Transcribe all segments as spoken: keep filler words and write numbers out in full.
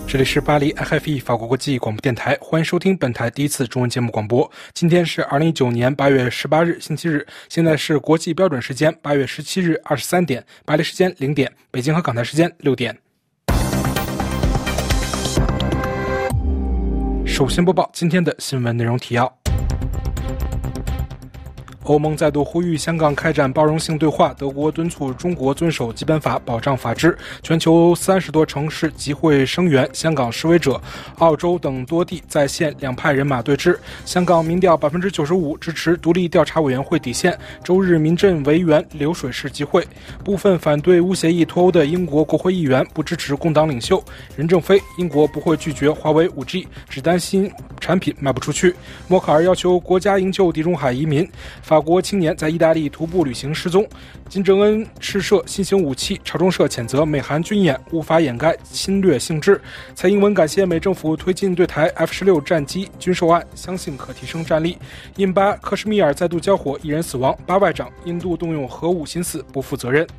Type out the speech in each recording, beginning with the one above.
这里是巴黎 F F E 法国国际广播电台，欢迎收听本台第一次中文节目广播。今天是二零一九年八月十八日星期日，现在是国际标准时间八月十七日二十三点，巴黎时间零点，北京和港台时间六点。首先播报今天的新闻内容提要。欧盟再度呼吁香港开展包容性对话，德国敦促中国遵守基本法，保障法治。全球三十多城市集会声援香港示威者，澳洲等多地在线两派人马对峙。香港民调 百分之九十五 支持独立调查委员会底线。周日民阵维园流水式集会，部分反对无协议脱欧的英国国会议员不支持工党领袖任正非，英国不会拒绝华为 五 G， 只担心产品卖不出去。默克尔要求国家营救地中海移民。法国青年在意大利徒步旅行失踪。金正恩试射新型武器，朝中社谴责美韩军演无法掩盖侵略性质。蔡英文感谢美政府推进对台 F 十六 战机军售案，相信可提升战力。印巴克什米尔再度交火，一人死亡，巴外长印度动用核武心思不负责任。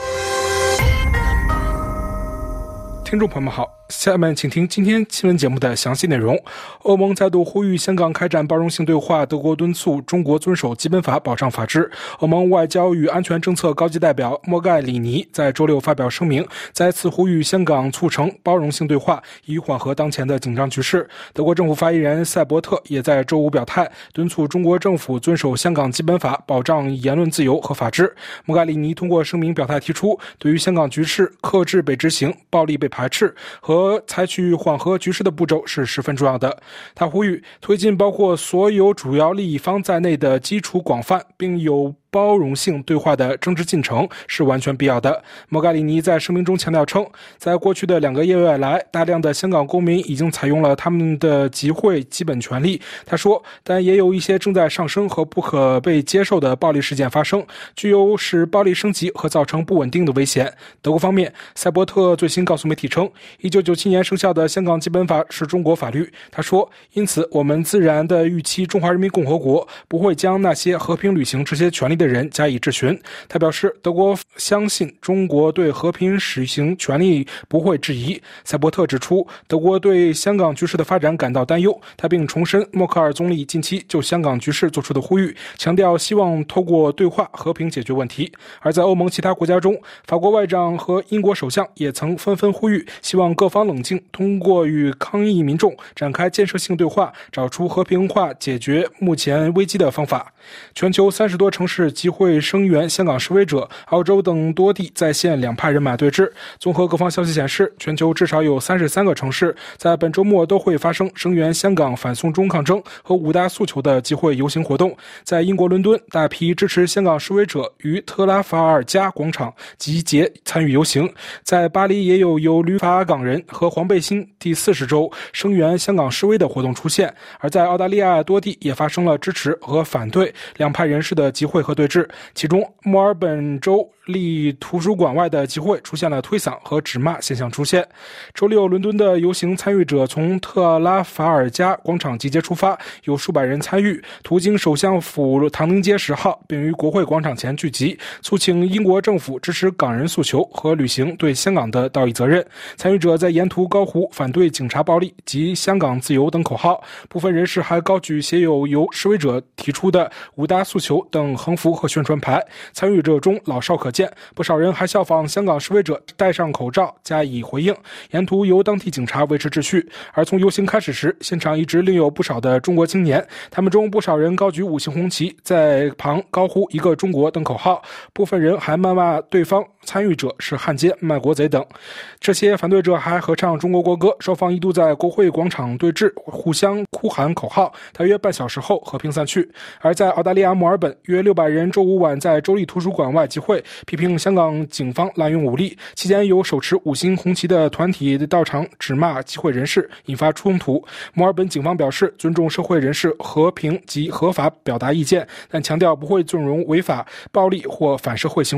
听众朋友们好，下面请听今天新闻节目的详细内容。欧盟再度呼吁香港开展包容性对话，德国敦促中国遵守基本法，保障法治。欧盟外交与安全政策高级代表莫盖里尼在周六发表声明，再次呼吁香港促成包容性对话，以缓和当前的紧张局势。德国政府发言人塞伯特也在周五表态，敦促中国政府遵守香港基本法，保障言论自由和法治。莫盖里尼通过声明表态提出，对于香港局势克制被执行，暴力被排斥和采取缓和局势的步骤是十分重要的。他呼吁推进包括所有主要利益方在内的基础广泛并有包容性对话的政治进程是完全必要的。莫盖里尼在声明中强调称，在过去的两个月来，大量的香港公民已经采用了他们的集会基本权利。他说，但也有一些正在上升和不可被接受的暴力事件发生，具有使暴力升级和造成不稳定的危险。德国方面，塞伯特最新告诉媒体称，一九九七年生效的香港基本法是中国法律。他说，因此我们自然的预期中华人民共和国不会将那些和平履行这些权利的人加以质询。他表示，德国相信中国对和平实行权利不会质疑。塞伯特指出，德国对香港局势的发展感到担忧。他并重申默克尔总理近期就香港局势做出的呼吁，强调希望透过对话和平解决问题。而在欧盟其他国家中，法国外长和英国首相也曾纷纷呼吁，希望各方冷静，通过与抗议民众展开建设性对话，找出和平化解决目前危机的方法。全球三十多城市集会声援香港示威者，澳洲等多地在线两派人马对峙。综合各方消息显示，全球至少有三十三个城市在本周末都会发生声援香港反送中抗争和五大诉求的集会游行活动。在英国伦敦，大批支持香港示威者于特拉法尔加广场集结参与游行。在巴黎也有由旅法港人和黄背心第四十周声援香港示威的活动出现。而在澳大利亚多地也发生了支持和反对两派人士的集会和对峙，其中墨尔本州立图书馆外的集会出现了推搡和指骂现象出现。周六，伦敦的游行参与者从特拉法尔加广场集结出发，有数百人参与，途经首相府唐宁街十号，并于国会广场前聚集，促请英国政府支持港人诉求和履行对香港的道义责任。参与者在沿途高呼反对警察暴力及香港自由等口号，部分人士还高举写有由示威者提出的五大诉求等横幅和宣传牌。参与者中老少可见，不少人还效仿香港示威者戴上口罩加以回应，沿途由当地警察维持秩序。而从游行开始时，现场一直另有不少的中国青年，他们中不少人高举五星红旗，在旁高呼一个中国等口号，部分人还谩骂对方参与者是汉奸卖国贼等。这些反对者还合唱中国国歌，双方一度在国会广场对峙，互相哭喊口号，大约半小时后和平散去。而在澳大利亚墨尔本，约六百人周五晚在州立图书馆外集会，批评香港警方滥用武力，期间有手持五星红旗的团体到场指骂集会人士，引发冲突。墨尔本警方表示尊重社会人士和平及合法表达意见，但强调不会纵容违法、暴力或反社会行为。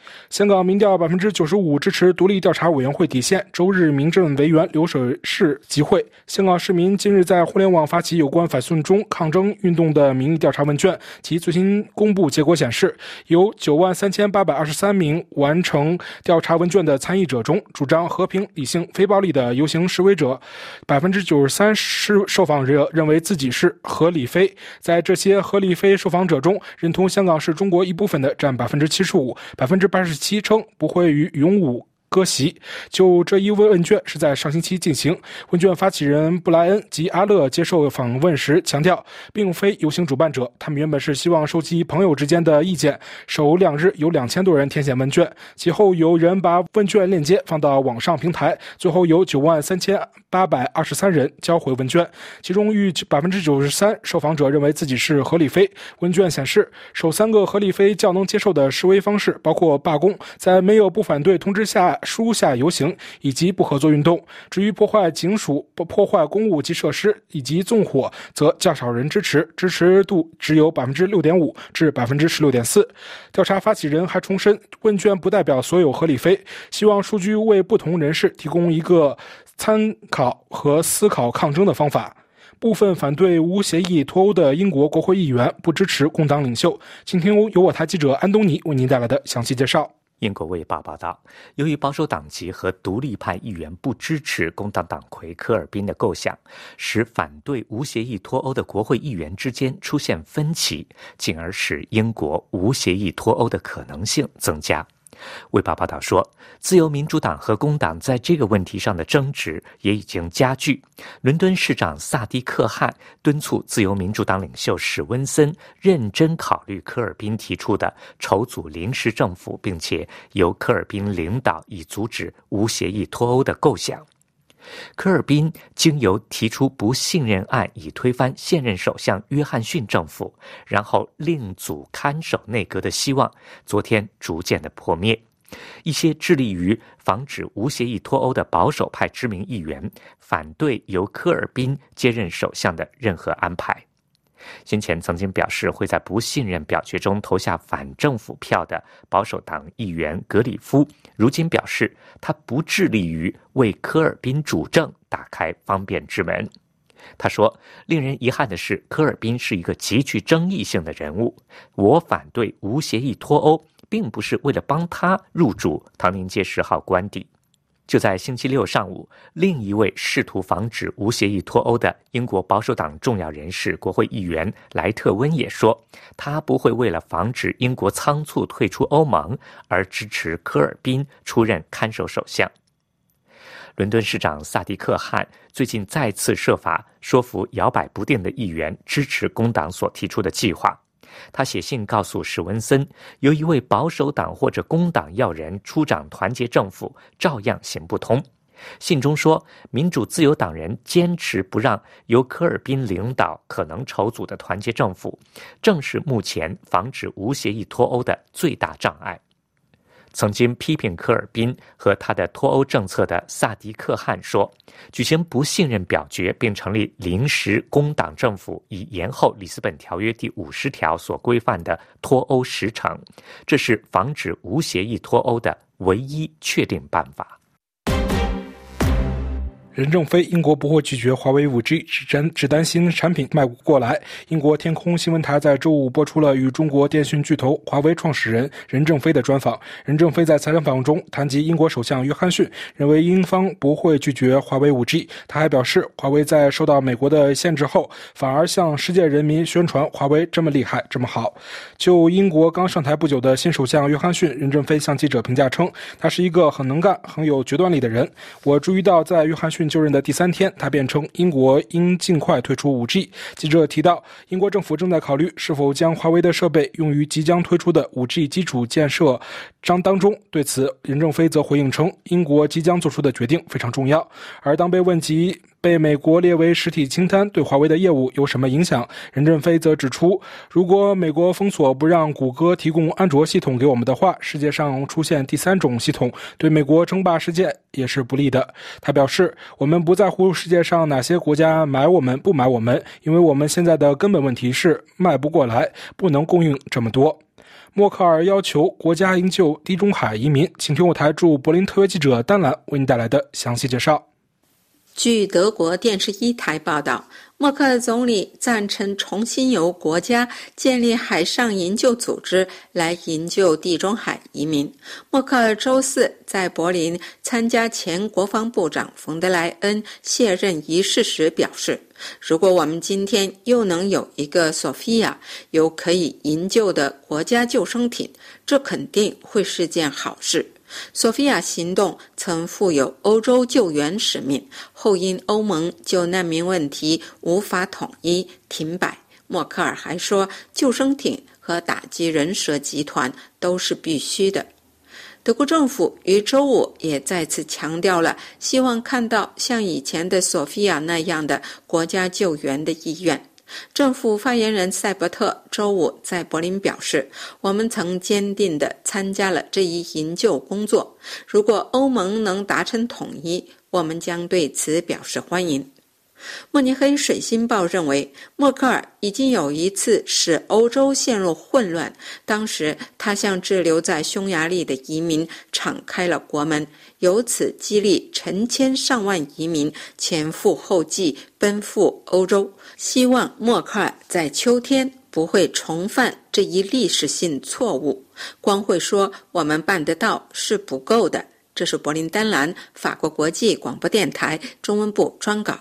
香港民调 百分之九十五 支持独立调查委员会底线，周日民政委员流水式集会。香港市民今日在互联网发起有关反送中抗争运动的民意调查问卷，其最新公布结果显示，有九万三千八百二十三名完成调查问卷的参与者中，主张和平、理性、非暴力的游行示威者 百分之九十三 受访者认为自己是合理非。在这些合理非受访者中，认同香港是中国一部分的占 百分之七十五， 百分之八十七称不会与勇武割席。就这一问卷是在上星期进行，问卷发起人布莱恩及阿勒接受访问时强调，并非游行主办者，他们原本是希望收集朋友之间的意见。首两日有两千多人填写问卷，其后有人把问卷链接放到网上平台，最后有九万三千八百二十三人交回问卷，其中逾 百分之九十三 受访者认为自己是合理非。问卷显示，首三个合理非较能接受的示威方式包括罢工，在没有不反对通知下书下游行，以及不合作运动。至于破坏警署、破坏公物及设施以及纵火，则较少人支持，支持度只有 百分之六点五 至 百分之十六点四。 调查发起人还重申，问卷不代表所有合理非，希望数据为不同人士提供一个参考和思考抗争的方法。部分反对无协议脱欧的英国国会议员不支持工党领袖。请听由我台记者安东尼为您带来的详细介绍。 英国卫报报道，由于保守党籍和独立派议员不支持工党党魁科尔宾的构想，使反对无协议脱欧的国会议员之间出现分歧，进而使英国无协议脱欧的可能性增加。卫报报道说，自由民主党和工党在这个问题上的争执也已经加剧。伦敦市长萨迪克汗敦促自由民主党领袖史温森认真考虑科尔宾提出的筹组临时政府，并且由科尔宾领导以阻止无协议脱欧的构想。科尔宾经由提出不信任案以推翻现任首相约翰逊政府，然后另组看守内阁的希望，昨天逐渐的破灭。一些致力于防止无协议脱欧的保守派知名议员反对由科尔宾接任首相的任何安排。先前曾经表示会在不信任表决中投下反政府票的保守党议员格里夫，如今表示他不致力于为科尔宾主政打开方便之门。他说，令人遗憾的是，科尔宾是一个极具争议性的人物，我反对无协议脱欧并不是为了帮他入主唐宁街十号官邸。就在星期六上午，另一位试图防止无协议脱欧的英国保守党重要人士国会议员莱特温也说，他不会为了防止英国仓促退出欧盟而支持科尔宾出任看守首相。伦敦市长萨迪克汗最近再次设法说服摇摆不定的议员支持工党所提出的计划。他写信告诉史文森，由一位保守党或者工党要人出掌团结政府照样行不通。信中说，民主自由党人坚持不让由科尔宾领导可能筹组的团结政府，正是目前防止无协议脱欧的最大障碍。曾经批评科尔宾和他的脱欧政策的萨迪克汗说，举行不信任表决并成立临时工党政府，以延后里斯本条约第五十条所规范的脱欧时程，这是防止无协议脱欧的唯一确定办法。 任正非，英国不会拒绝华为 五 G， 只, 只担心产品卖不过来。英国天空新闻台在周五播出了与中国电讯巨头华为创始人任正非的专访。任正非在采访中谈及英国首相约翰逊认为英方不会拒绝华为 五 G， 他还表示，华为在受到美国的限制后，反而向世界人民宣传华为这么厉害这么好。就英国刚上台不久的新首相约翰逊，任正非向记者评价称，他是一个很能干很有决断力的人。我注意到在约翰逊就任的第三天，他辩称英国应尽快退出 五 G。 记者提到，英国政府正在考虑是否将华为的设备用于即将推出的 五 G 基础建设章当中。对此，任正非则回应称，英国即将做出的决定非常重要。而当被问及被美国列为实体清单对华为的业务有什么影响，任正非则指出，如果美国封锁不让谷歌提供安卓系统给我们的话，世界上出现第三种系统，对美国称霸世界也是不利的。他表示，我们不在乎世界上哪些国家买我们不买我们，因为我们现在的根本问题是卖不过来，不能供应这么多。 默克尔要求国家营救地中海移民。请听我台驻柏林特约记者丹兰为您带来的详细介绍。 据德国电视一台报道，默克尔总理赞成重新由国家建立海上营救组织来营救地中海移民。默克尔周四在柏林参加前国防部长冯德莱恩卸任仪式时表示，如果我们今天又能有一个索菲亚，有可以营救的国家救生艇，这肯定会是件好事。索菲亚行动曾负有欧洲救援使命，后因欧盟就难民问题无法统一停摆。默克尔还说，救生艇和打击人蛇集团都是必须的。德国政府于周五也再次强调了希望看到像以前的索菲亚那样的国家救援的意愿。政府发言人塞伯特周五在柏林表示，我们曾坚定地参加了这一营救工作，如果欧盟能达成统一，我们将对此表示欢迎。慕尼黑水星报认为，默克尔已经有一次使欧洲陷入混乱，当时他向滞留在匈牙利的移民敞开了国门，由此激励成千上万移民前赴后继奔赴欧洲。希望默克尔在秋天不会重犯这一历史性错误。光会说我们办得到是不够的。这是柏林丹兰法国国际广播电台中文部专稿。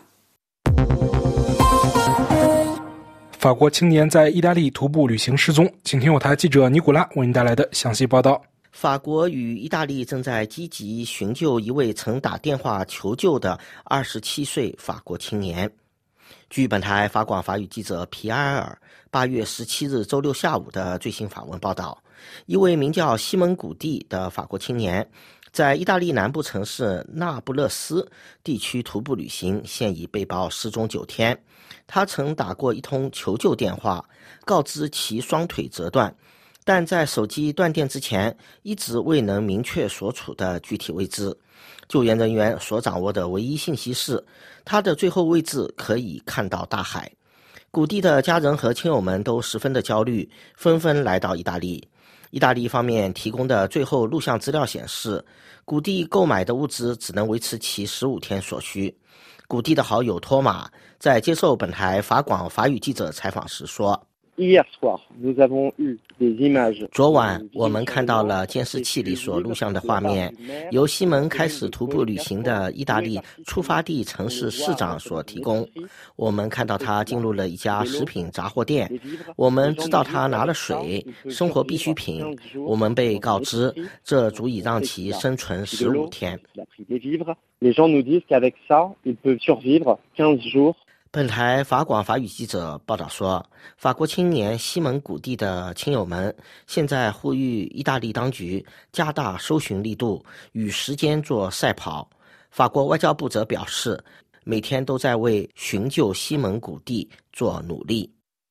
法国青年在意大利徒步旅行失踪，请听我台记者尼古拉为您带来的详细报道。 法国与意大利正在积极寻救一位曾打电话求救的二十七岁法国青年。据本台法广法语记者皮埃尔八月十七日周六下午的最新访问报道，一位名叫西蒙古蒂的法国青年在意大利南部城市那不勒斯地区徒步旅行，现已被曝失踪九天。他曾打过一通求救电话，告知其双腿折断，但在手机断电之前一直未能明确所处的具体位置。救援人员所掌握的唯一信息是，他的最后位置可以看到大海。古蒂的家人和亲友们都十分的焦虑，纷纷来到意大利。意大利方面提供的最后录像资料显示，古蒂购买的物资只能维持其十五天所需。古蒂的好友托马在接受本台法广法语记者采访时说，昨晚我们看到了监视器里所录像的画面，由西蒙开始徒步旅行的意大利出发地城市市长所提供。我们看到他进入了一家食品杂货店，我们知道他拿了水、生活必需品，我们被告知这足以让其生存十五天。本台法广法语记者报道说，法国青年西蒙古蒂的亲友们现在呼吁意大利当局加大搜寻力度，与时间做赛跑。法国外交部则表示，每天都在为寻救西蒙古蒂做努力。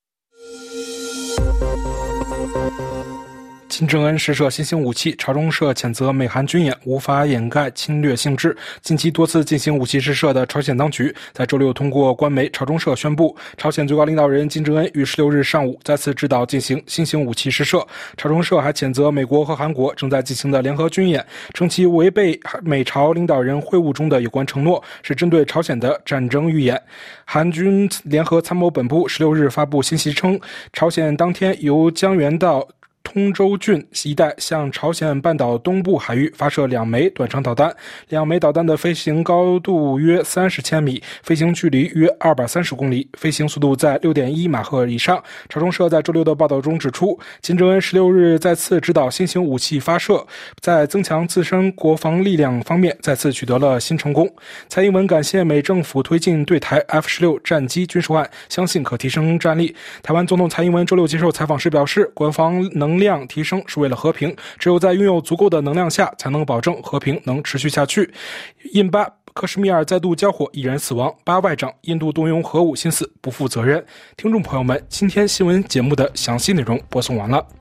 金正恩试射新型武器，朝中社谴责美韩军演无法掩盖侵略性质。近期多次进行武器试射的朝鲜当局在周六通过官媒朝中社宣布，朝鲜最高领导人金正恩于十六日上午再次指导进行新型武器试射。朝中社还谴责美国和韩国正在进行的联合军演，称其违背美朝领导人会晤中的有关承诺，是针对朝鲜的战争预演。韩军联合参谋本部十六日发布信息称，朝鲜当天由江原到通州郡一带向朝鲜半岛东部海域发射两枚短程导弹，两枚导弹的飞行高度约三十千米，飞行距离约二百三十公里，飞行速度在 六点一马赫以上。朝中社在周六的报道中指出，金正恩十六日再次指导新型武器发射，在增强自身国防力量方面再次取得了新成功。蔡英文感谢美政府推进对台 F 十六 战机军售案，相信可提升战力。台湾总统蔡英文周六接受采访时表示，国防能力量提升是为了和平，只有在拥有足够的能量下，才能保证和平能持续下去。印巴克什米尔再度交火，一人死亡。巴外长，印度动用核武心思不负责任。听众朋友们，今天新闻节目的详细内容播送完了。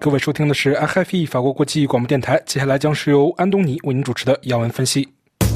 各位收听的是 R F I 法国国际广播电台，接下来将是由安东尼为您主持的要闻分析。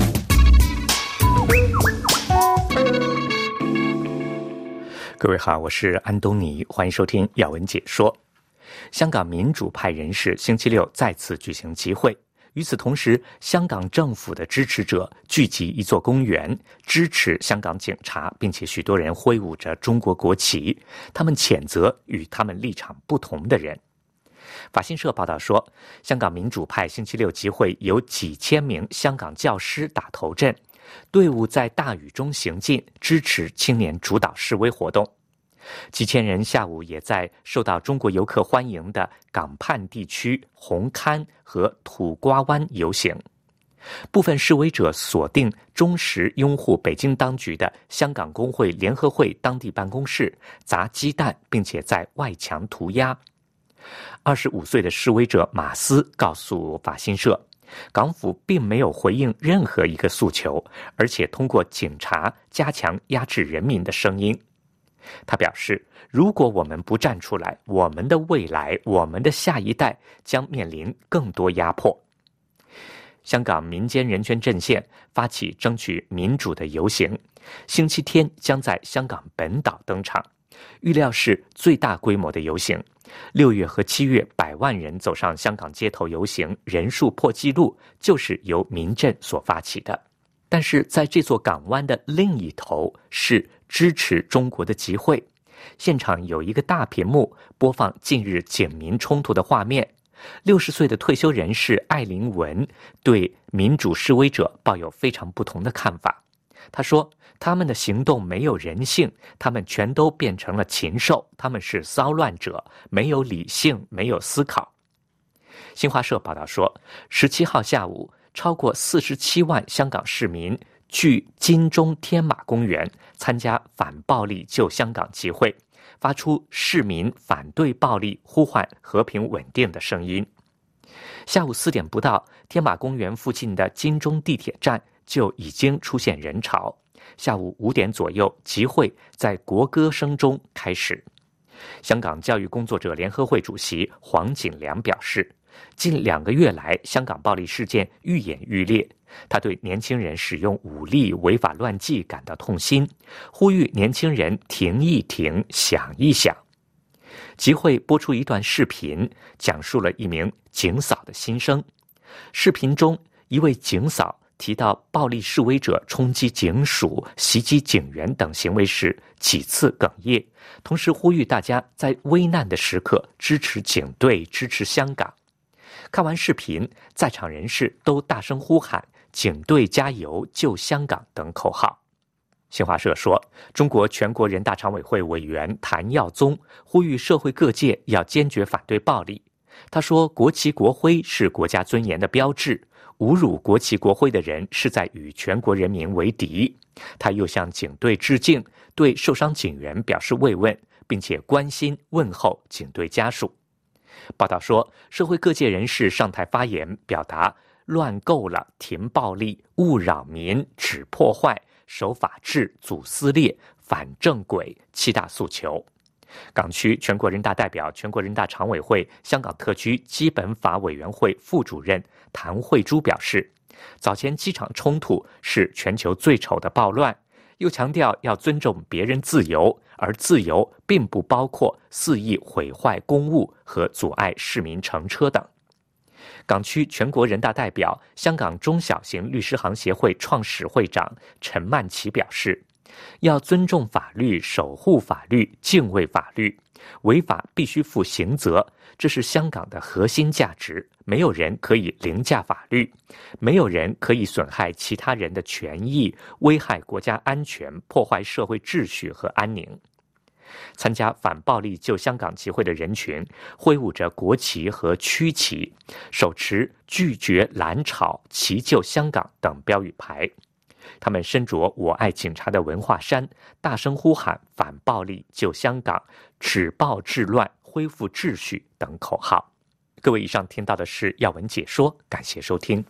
各位好，我是安东尼，欢迎收听要闻解说。香港民主派人士星期六再次举行集会，与此同时，香港政府的支持者聚集一座公园，支持香港警察，并且许多人挥舞着中国国旗，他们谴责与他们立场不同的人。法新社报道说，香港民主派星期六集会有几千名香港教师打头阵，队伍在大雨中行进，支持青年主导示威活动。几千人下午也在受到中国游客欢迎的港畔地区红磡和土瓜湾游行。部分示威者锁定忠实拥护北京当局的香港工会联合会当地办公室，砸鸡蛋，并且在外墙涂鸦。二十五岁的示威者马斯告诉法新社，港府并没有回应任何一个诉求，而且通过警察加强压制人民的声音。他表示，如果我们不站出来，我们的未来，我们的下一代将面临更多压迫。香港民间人权阵线发起争取民主的游行，星期天将在香港本岛登场，预料是最大规模的游行。六月和七月百万人走上香港街头游行，人数破纪录，就是由民阵所发起的。但是在这座港湾的另一头是支持中国的集会，现场有一个大屏幕播放近日警民冲突的画面。六十岁的退休人士艾琳文对民主示威者抱有非常不同的看法。他说，他们的行动没有人性，他们全都变成了禽兽，他们是骚乱者，没有理性，没有思考。新华社报道说，十七号下午，超过四十七万香港市民聚金钟天马公园参加反暴力救香港集会，发出市民反对暴力、呼唤和平稳定的声音。下午四点不到，天马公园附近的金钟地铁站就已经出现人潮。下午五点左右，集会在国歌声中开始。香港教育工作者联合会主席黄锦良表示，近两个月来，香港暴力事件愈演愈烈，他对年轻人使用武力、违法乱纪感到痛心，呼吁年轻人停一停，想一想。集会播出一段视频，讲述了一名警嫂的心声。视频中，一位警嫂提到暴力示威者冲击警署、袭击警员等行为时几次哽咽，同时呼吁大家在危难的时刻支持警队、支持香港。看完视频，在场人士都大声呼喊“警队加油，救香港”等口号。新华社说，中国全国人大常委会委员谭耀宗呼吁社会各界要坚决反对暴力。他说，国旗国徽是国家尊严的标志，侮辱国旗国徽的人是在与全国人民为敌。他又向警队致敬，对受伤警员表示慰问，并且关心问候警队家属。报道说，社会各界人士上台发言，表达乱够了、停暴力、勿扰民、止破坏、守法治、阻撕裂、反正轨七大诉求。港区全国人大代表、全国人大常委会香港特区基本法委员会副主任谭慧珠表示，早前机场冲突是全球最丑的暴乱，又强调要尊重别人自由，而自由并不包括肆意毁坏公物和阻碍市民乘车等。港区全国人大代表、香港中小型律师行协会创始会长陈曼琪表示，要尊重法律、守护法律、敬畏法律，违法必须负刑责，这是香港的核心价值。没有人可以凌驾法律，没有人可以损害其他人的权益，危害国家安全，破坏社会秩序和安宁。参加反暴力救香港集会的人群挥舞着国旗和区旗，手持拒绝蓝草、齐救香港等标语牌。他们身着我爱警察的文化衫，大声呼喊反暴力救香港、止暴制乱、恢复秩序等口号。各位，以上听到的是要闻解说，感谢收听。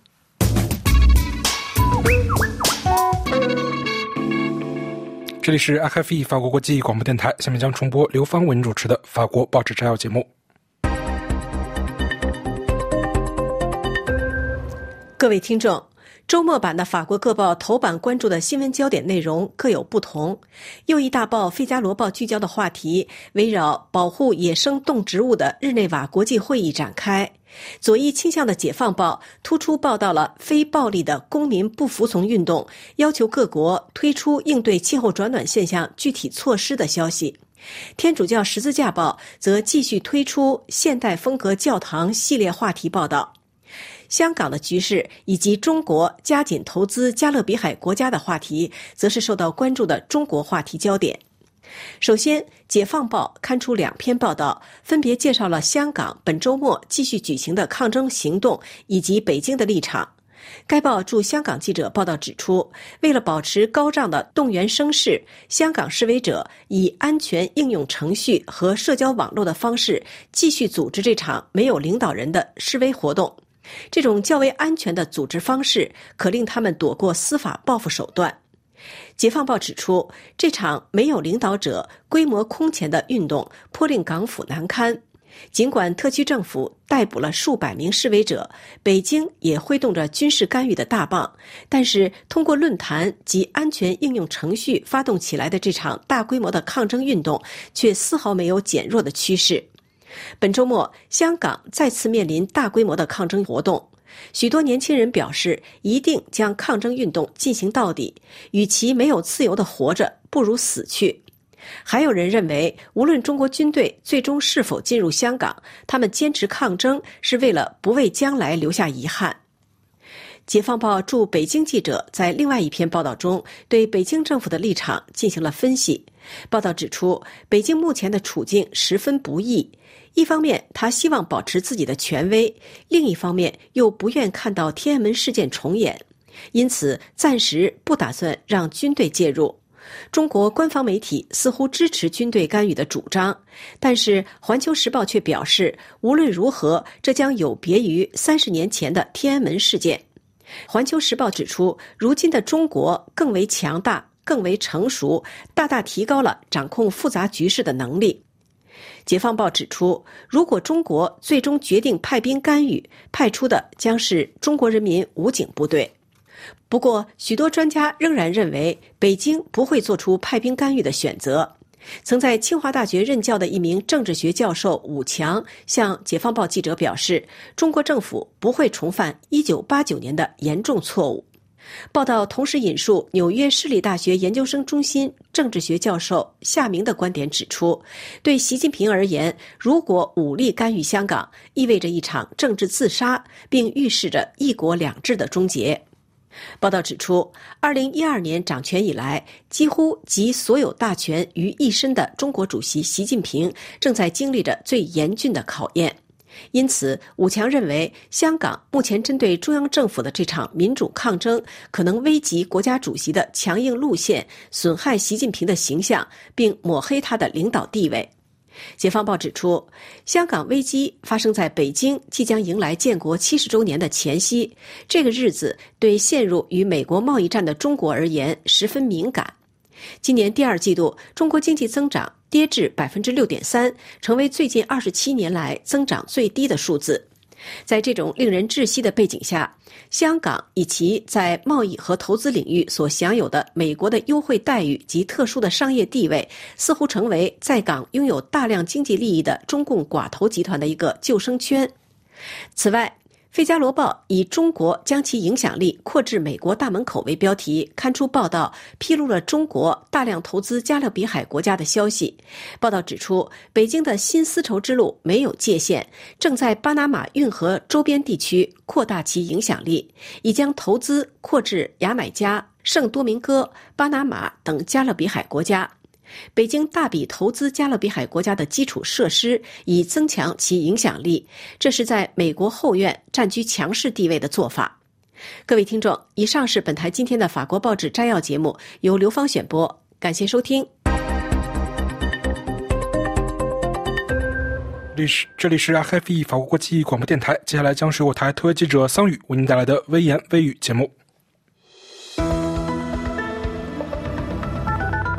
这里是 R F I 法国国际广播电台，下面将重播刘芳文主持的法国报纸摘要节目。 各位听众，周末版的法国各报头版关注的新闻焦点内容各有不同。右翼大报《费加罗报》聚焦的话题围绕保护野生动植物的日内瓦国际会议展开，左翼倾向的《解放报》突出报道了非暴力的公民不服从运动，要求各国推出应对气候转暖现象具体措施的消息。天主教十字架报则继续推出现代风格教堂系列话题报道。香港的局势以及中国加紧投资加勒比海国家的话题，则是受到关注的中国话题焦点。首先，《解放报》刊出两篇报道，分别介绍了香港本周末继续举行的抗争行动以及北京的立场。该报驻香港记者报道指出，为了保持高涨的动员声势，香港示威者以安全应用程序和社交网络的方式继续组织这场没有领导人的示威活动。这种较为安全的组织方式可令他们躲过司法报复手段。解放报指出，这场没有领导者、规模空前的运动颇令港府难堪。尽管特区政府逮捕了数百名示威者，北京也挥动着军事干预的大棒，但是通过论坛及安全应用程序发动起来的这场大规模的抗争运动却丝毫没有减弱的趋势。本周末，香港再次面临大规模的抗争活动，许多年轻人表示一定将抗争运动进行到底，与其没有自由地活着，不如死去。还有人认为，无论中国军队最终是否进入香港，他们坚持抗争是为了不为将来留下遗憾。解放报驻北京记者在另外一篇报道中对北京政府的立场进行了分析。报道指出，北京目前的处境十分不易，一方面他希望保持自己的权威，另一方面又不愿看到天安门事件重演，因此暂时不打算让军队介入。中国官方媒体似乎支持军队干预的主张，但是《环球时报》却表示，无论如何，这将有别于三十年前的天安门事件。《环球时报》指出，如今的中国更为强大，更为成熟，大大提高了掌控复杂局势的能力。解放报指出，如果中国最终决定派兵干预，派出的将是中国人民武警部队。不过，许多专家仍然认为，北京不会做出派兵干预的选择。曾在清华大学任教的一名政治学教授武强向解放报记者表示，中国政府不会重犯一九八九年的严重错误。报道同时引述纽约市立大学研究生中心政治学教授夏明的观点指出，对习近平而言，如果武力干预香港，意味着一场政治自杀，并预示着一国两制的终结。报道指出，二零一二年掌权以来，几乎集所有大权于一身的中国主席习近平正在经历着最严峻的考验。因此，武强认为，香港目前针对中央政府的这场民主抗争，可能危及国家主席的强硬路线，损害习近平的形象，并抹黑他的领导地位。解放报指出，香港危机发生在北京即将迎来建国七十周年的前夕，这个日子对陷入与美国贸易战的中国而言十分敏感。今年第二季度，中国经济增长跌至 百分之六点三， 成为最近二十七年来增长最低的数字。在这种令人窒息的背景下，香港以其在贸易和投资领域所享有的美国的优惠待遇及特殊的商业地位，似乎成为在港拥有大量经济利益的中共寡头集团的一个救生圈。此外，《费加罗报》以中国将其影响力扩至美国大门口为标题，刊出报道，披露了中国大量投资加勒比海国家的消息。报道指出，北京的新丝绸之路没有界限，正在巴拿马运河周边地区扩大其影响力，已将投资扩至牙买加、圣多明戈、巴拿马等加勒比海国家。北京大笔投资加勒比海国家的基础设施，以增强其影响力，这是在美国后院占据强势地位的做法。各位听众，以上是本台今天的法国报纸摘要节目，由刘芳选播，感谢收听。 这里是 R F E 法国国际广播电台，接下来将是我台特约记者桑宇为您带来的微言微语节目。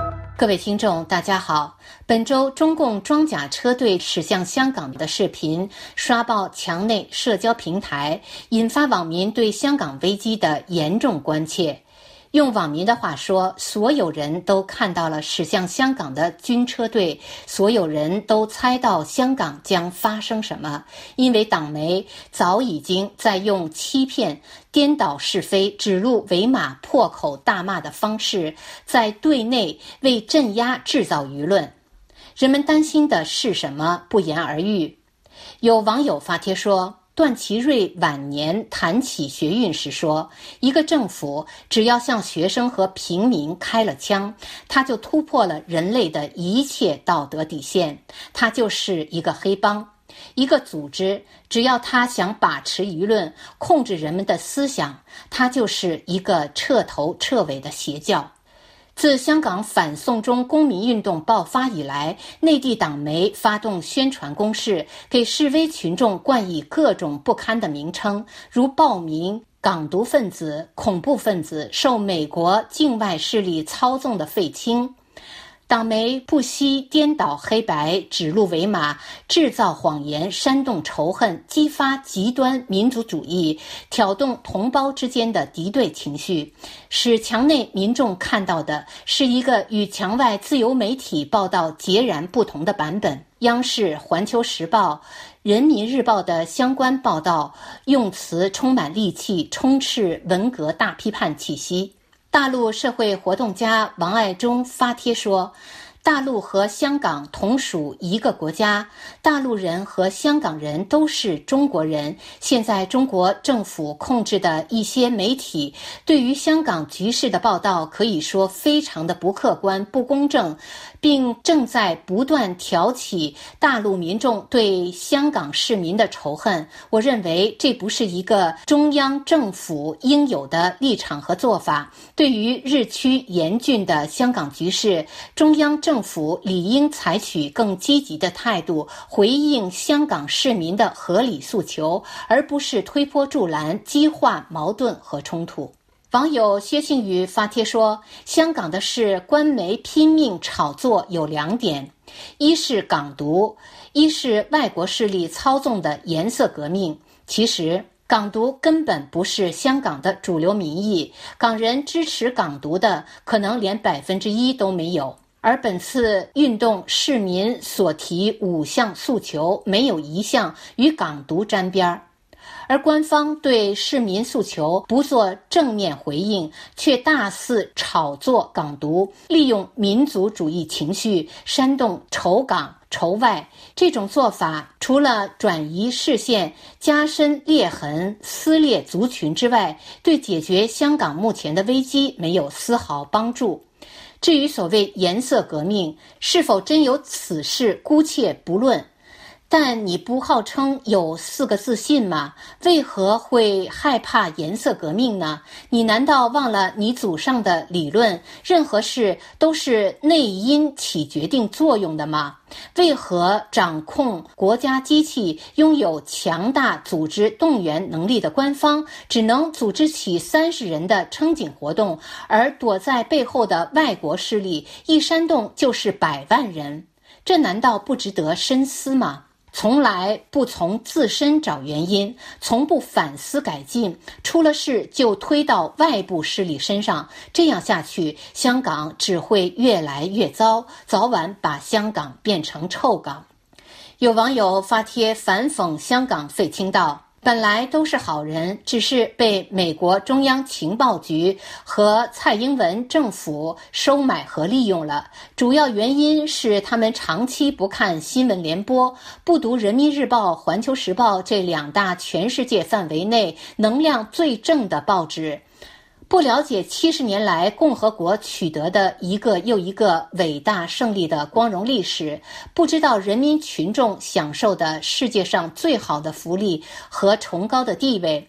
各位听众大家好，本周中共装甲车队驶向香港的视频刷爆墙内社交平台，引发网民对香港危机的严重关切。用网民的话说，所有人都看到了驶向香港的军车队，所有人都猜到香港将发生什么，因为党媒早已经在用欺骗、颠倒是非、指鹿为马、破口大骂的方式，在对内为镇压制造舆论。人们担心的是什么，不言而喻。有网友发帖说，段祺瑞晚年谈起学运时说，一个政府只要向学生和平民开了枪，他就突破了人类的一切道德底线，他就是一个黑帮。一个组织只要他想把持舆论，控制人们的思想，他就是一个彻头彻尾的邪教。自香港反送中公民运动爆发以来，内地党媒发动宣传攻势，给示威群众冠以各种不堪的名称，如暴民、港独分子、恐怖分子、受美国境外势力操纵的废青。党媒不惜颠倒黑白、指鹿为马、制造谎言、煽动仇恨、激发极端民族主义，挑动同胞之间的敌对情绪，使墙内民众看到的是一个与墙外自由媒体报道截然不同的版本。央视、环球时报、人民日报的相关报道用词充满戾气，充斥文革大批判气息。大陆社会活动家王爱忠发帖说，大陆和香港同属一个国家，大陆人和香港人都是中国人。现在中国政府控制的一些媒体对于香港局势的报道可以说非常的不客观、不公正，并正在不断挑起大陆民众对香港市民的仇恨。我认为这不是一个中央政府应有的立场和做法。对于日趋严峻的香港局势，中央政府理应采取更积极的态度，回应香港市民的合理诉求，而不是推波助澜，激化矛盾和冲突。网友薛信宇发帖说，香港的事官媒拼命炒作有两点，一是港独，一是外国势力操纵的颜色革命。其实港独根本不是香港的主流民意，港人支持港独的可能连百分之一都没有。而本次运动市民所提五项诉求，没有一项与港独沾边儿。而官方对市民诉求不做正面回应，却大肆炒作港独，利用民族主义情绪煽动仇港仇外。这种做法除了转移视线、加深裂痕、撕裂族群之外，对解决香港目前的危机没有丝毫帮助。至于所谓颜色革命，是否真有此事姑且不论，但你不号称有四个自信吗？为何会害怕颜色革命呢？你难道忘了你祖上的理论，任何事都是内因起决定作用的吗？为何掌控国家机器、拥有强大组织动员能力的官方只能组织起三十人的称警活动，而躲在背后的外国势力一煽动就是百万人？这难道不值得深思吗？从来不从自身找原因，从不反思改进，出了事就推到外部势力身上，这样下去，香港只会越来越糟，早晚把香港变成臭港。有网友发帖反讽香港废青道，本来都是好人，只是被美国中央情报局和蔡英文政府收买和利用了。主要原因是他们长期不看新闻联播，不读人民日报、环球时报这两大全世界范围内能量最正的报纸，不了解七十年来共和国取得的一个又一个伟大胜利的光荣历史，不知道人民群众享受的世界上最好的福利和崇高的地位。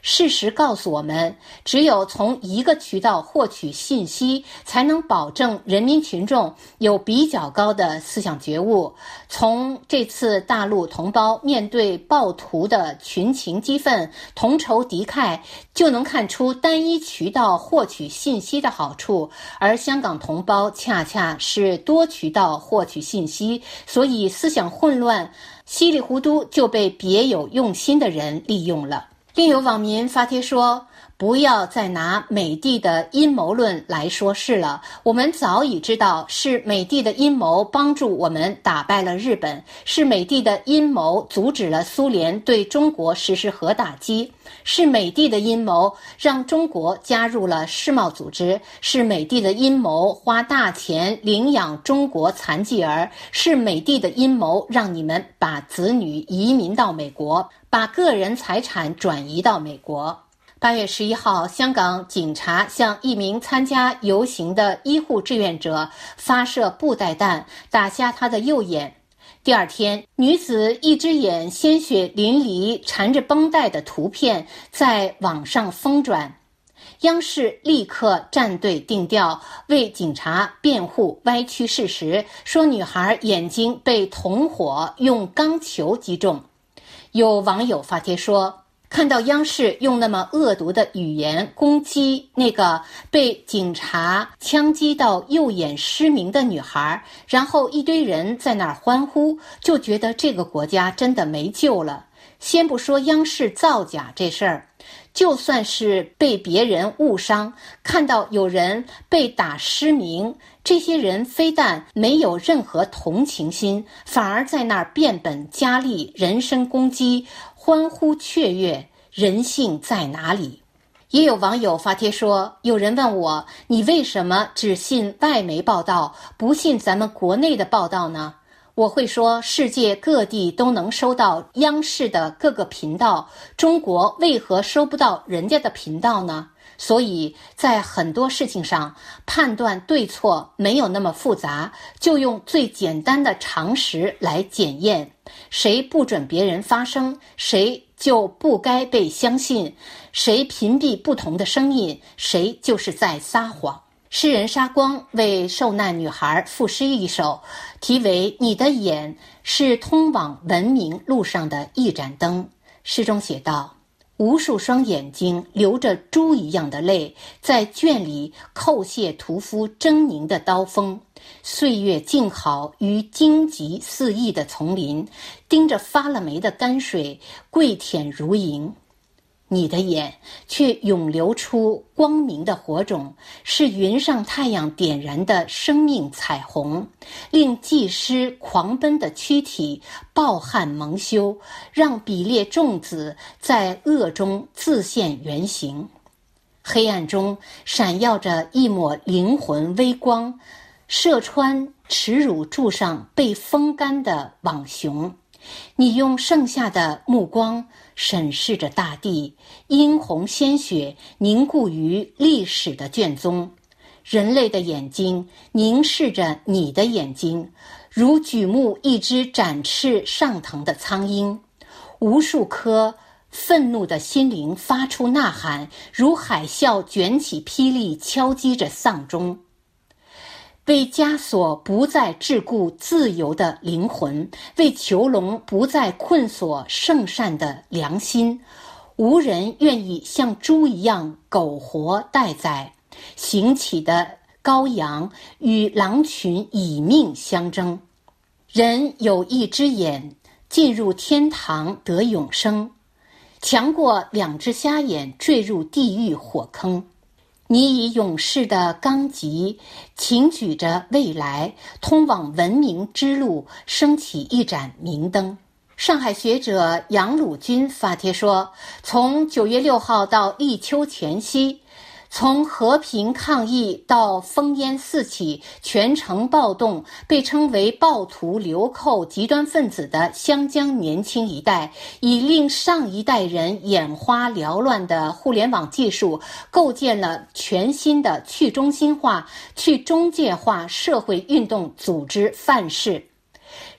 事实告诉我们，只有从一个渠道获取信息，才能保证人民群众有比较高的思想觉悟。从这次大陆同胞面对暴徒的群情激愤、同仇敌忾，就能看出单一渠道获取信息的好处，而香港同胞恰恰是多渠道获取信息，所以思想混乱，稀里糊涂就被别有用心的人利用了。另有网民发帖说，不要再拿美帝的阴谋论来说事了，我们早已知道是美帝的阴谋帮助我们打败了日本，是美帝的阴谋阻止了苏联对中国实施核打击，是美帝的阴谋让中国加入了世贸组织，是美帝的阴谋花大钱领养中国残疾儿，是美帝的阴谋让你们把子女移民到美国，把个人财产转移到美国。八月十一号，香港警察向一名参加游行的医护志愿者发射布袋弹，打瞎他的右眼。第二天，女子一只眼鲜血淋漓、缠着绷带的图片在网上疯转。央视立刻站队定调，为警察辩护，歪曲事实，说女孩眼睛被同伙用钢球击中。有网友发帖说，看到央视用那么恶毒的语言攻击那个被警察枪击到右眼失明的女孩，然后一堆人在那儿欢呼，就觉得这个国家真的没救了。先不说央视造假这事儿，就算是被别人误伤，看到有人被打失明，这些人非但没有任何同情心，反而在那儿变本加厉，人身攻击，欢呼雀跃，人性在哪里？也有网友发帖说，有人问我，你为什么只信外媒报道，不信咱们国内的报道呢？我会说，世界各地都能收到央视的各个频道，中国为何收不到人家的频道呢？所以在很多事情上，判断对错没有那么复杂，就用最简单的常识来检验。谁不准别人发声，谁就不该被相信，谁屏蔽不同的声音，谁就是在撒谎。诗人沙光为受难女孩赋诗一首，题为《你的眼是通往文明路上的一盏灯》。诗中写道，无数双眼睛流着猪一样的泪，在圈里叩谢屠夫狰狞的刀锋。岁月静好于荆棘四溢的丛林，盯着发了霉的泔水，跪舔如蝇。你的眼却涌流出光明的火种，是云上太阳点燃的生命彩虹，令祭师狂奔的躯体抱憾蒙羞，让比列众子在恶中自现原形。黑暗中闪耀着一抹灵魂微光，射穿耻辱柱上被风干的网熊。你用剩下的目光审视着大地，殷红鲜血凝固于历史的卷宗。人类的眼睛凝视着你的眼睛，如举目一只展翅上腾的苍鹰。无数颗愤怒的心灵发出呐喊，如海啸卷起霹雳，敲击着丧钟。为枷锁不再桎梏自由的灵魂，为囚笼不再困锁圣善的良心，无人愿意像猪一样苟活待宰。行起的羔羊与狼群以命相争。人有一只眼，进入天堂得永生，强过两只瞎眼坠入地狱火坑。你以勇士的刚极，擎举着未来，通往文明之路，升起一盏明灯。上海学者杨鲁军发帖说，从九月六号到立秋前夕，从和平抗议到烽烟四起，全城暴动，被称为暴徒、流寇、极端分子的湘江年轻一代，以令上一代人眼花缭乱的互联网技术，构建了全新的去中心化、去中介化社会运动组织范式。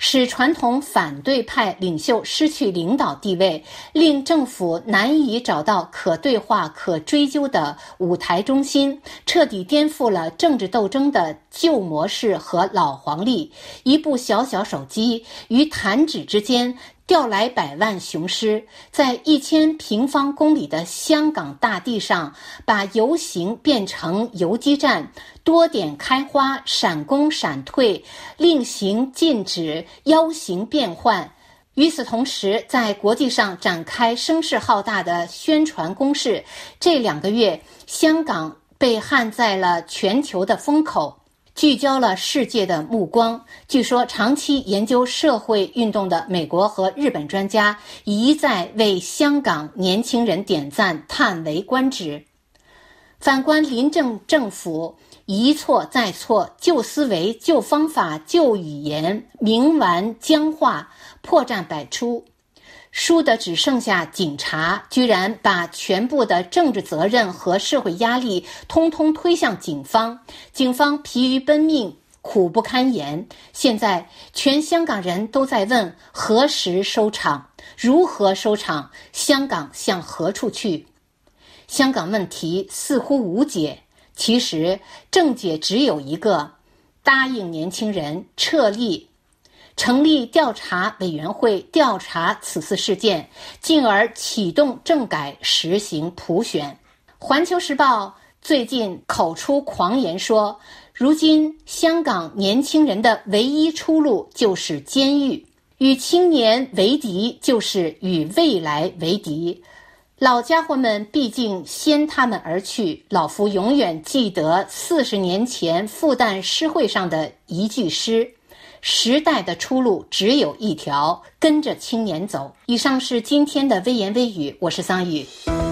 使传统反对派领袖失去领导地位，令政府难以找到可对话、可追究的舞台中心，彻底颠覆了政治斗争的旧模式和老黄历。一部小小手机与弹指之间调来百万雄师，在一千平方公里的香港大地上，把游行变成游击战，多点开花，闪攻闪退，令行禁止，腰形变换。与此同时，在国际上展开声势浩大的宣传攻势。这两个月，香港被焊在了全球的风口，聚焦了世界的目光。据说长期研究社会运动的美国和日本专家一再为香港年轻人点赞，叹为观止。反观临政政府，一错再错，旧思维、旧方法、旧语言，冥顽僵化，破绽百出。输的只剩下警察，居然把全部的政治责任和社会压力通通推向警方，警方疲于奔命，苦不堪言。现在全香港人都在问何时收场，如何收场，香港向何处去？香港问题似乎无解，其实正解只有一个：答应年轻人撤立，成立调查委员会调查此次事件，进而启动政改，实行普选。环球时报最近口出狂言说，如今香港年轻人的唯一出路就是监狱，与青年为敌就是与未来为敌。老家伙们毕竟先他们而去，老夫永远记得四十年前复旦诗会上的一句诗：时代的出路只有一条，跟着青年走。以上是今天的微言微语，我是桑宇。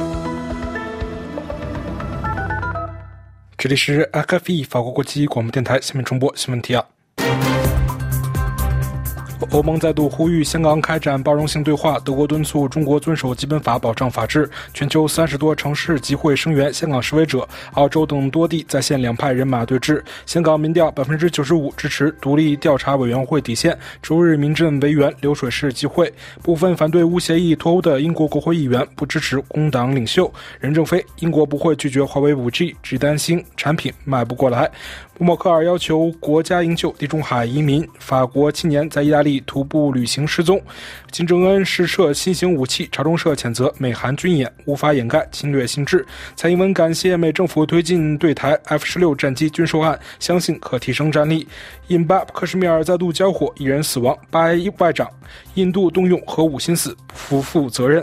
这里是 R F I 法国国际广播电台新闻重播新闻提要。欧盟再度呼吁香港开展包容性对话，德国敦促中国遵守基本法，保障法治。全球三十多城市集会声援香港示威者，澳洲等多地再现两派人马对峙。香港民调百分之九十五支持独立调查委员会底线。周日民阵维园流水式集会，部分反对无协议脱欧的英国国会议员不支持工党领袖任正非，英国不会拒绝华为 五 G， 只担心产品卖不过来。默克尔要求国家营救地中海移民，法国青年在意大利徒步旅行失踪。金正恩试射新型武器，朝中社谴责美韩军演无法掩盖侵略性质。蔡英文感谢美政府推进对台 F 十六 战机军售案，相信可提升战力。印巴克什米尔再度交火，一人死亡，巴埃外长，印度动用核武心思，不负责任。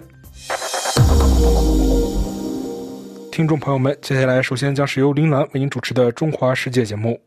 听众朋友们，接下来首先将是由林兰为您主持的中华世界节目。